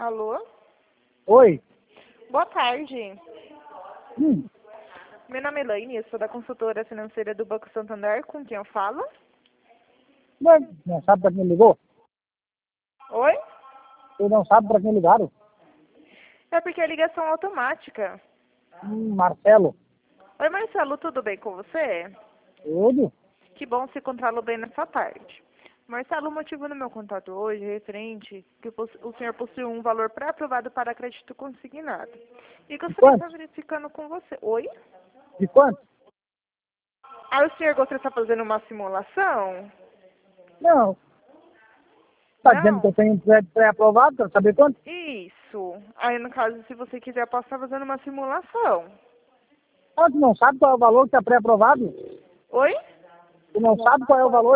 Alô? Oi. Boa tarde. Hum. Meu nome é Elaine, eu sou da consultora financeira do Banco Santander. Com quem eu falo? Não sabe para quem ligou? Oi? Você não sabe para quem ligaram? É porque é ligação automática. Marcelo. Oi, Marcelo, tudo bem com você? Tudo? Que bom se encontrá-lo bem nessa tarde. Marcelo, o motivo do meu contato hoje é referente que o senhor possui um valor pré-aprovado para crédito consignado. E De gostaria de estar quanto? verificando com você. Oi? De quanto? Ah, o senhor gostaria de estar fazendo uma simulação? Não. Está dizendo que Não? eu tenho um crédito pré-aprovado, quero saber quanto? Isso. Aí, no caso, se você quiser, eu posso estar fazendo uma simulação. Ah, tu não sabe qual é o valor que está pré-aprovado? Oi? Tu não sabe qual é o valor